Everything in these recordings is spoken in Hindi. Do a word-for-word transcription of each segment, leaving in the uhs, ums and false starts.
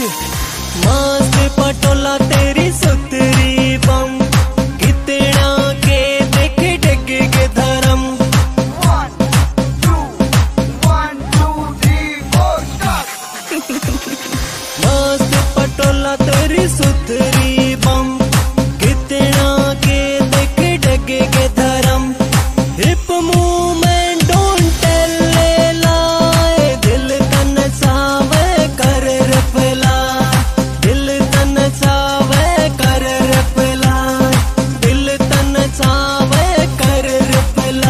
मस्त पटोला तेरी सुतरी बम, कितना के देखे डगे के धर्म। मस्त पटोला तेरी सुतरी बम, कितना के देखे डगे के धर्म। हिप मूवमेंट डोंट टेल लाए, दिल तन सावे कर रफला, दिल तन सावे कर रफला, दिल तन सावे कर रफला।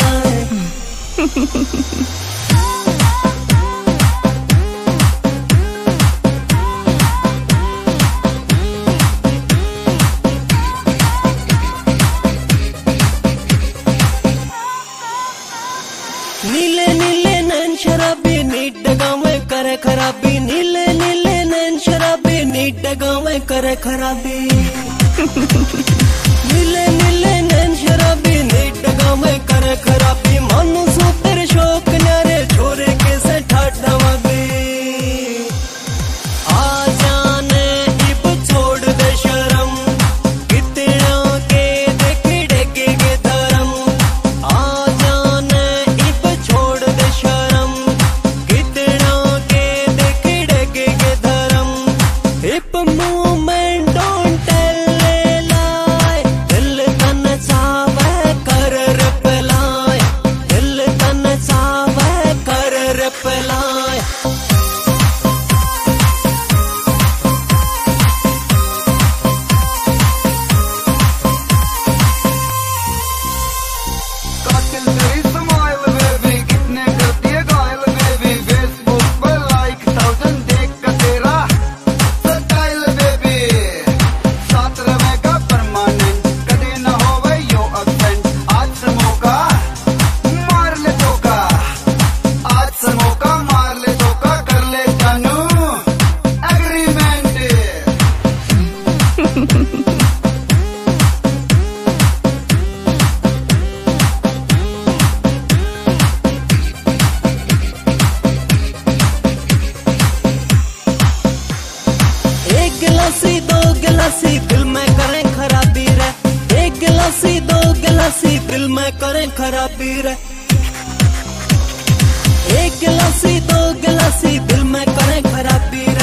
नीले नीले नैन शराबी नीट डगावे करे खराबी, नीले नीले नैन शराबी नीट डगावे करे खराबी। नीले नीले नैन शराबी नीट डगावे करे खराबी, मानो सो तेरे शौक न्यारे छोरे के से ठाठवा भी। आ जाने इब छोड़ दे शर्म, कितना के देखे डगे के धर्म। आ जाने इब छोड़ दे शर्म, कितना के देखे डगे के धर्म। हिप मूवमेंट डोंट टेल लाए, दिल तन सावे कर रफलाए, दिल तन सावे कर रफलाए। कातिल तेरी स्माइल बेबी, कितने करती है घायल बेबी। फेसबुक पर लाइक थाउजेंड देख कर तेरा स्टाइल बेबी। साथ रहेगा परमानेंट, कभी न होवे यो अब्सेंट। आज से मौका मार ले धोखा, आज से मौका मार ले धोखा, कर ले जानू एग्रीमेंट। एक गिलासी दो गिलासी दिल में करें खराबी रे, एक गिलासी दो गिलासी दिल में करें खराबी रे। एक गिलासी दो गिलासी दिल में करें खराबी